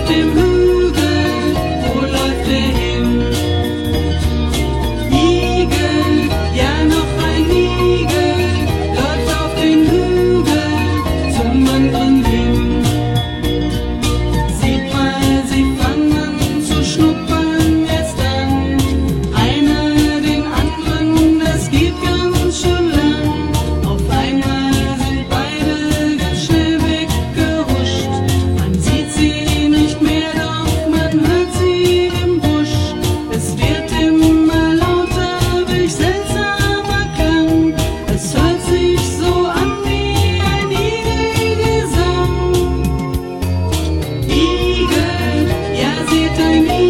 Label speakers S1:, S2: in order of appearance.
S1: dem Hügel, wo läuft er hin? Igel, ja noch ein Igel, läuft auf den Hügel zum anderen hin. Seht mal, sie fangen an zu schnuppern jetzt an, einer den anderen, das geht ganz schön lang. Auf einmal sind beide ganz schnell weggehuscht, man sieht sie nicht mehr, doch man hört sie im Busch. Es wird immer lauter, welch seltsamer Klang, es hört sich so an wie ein Igelgesang. Igel, ja seht ein Igel,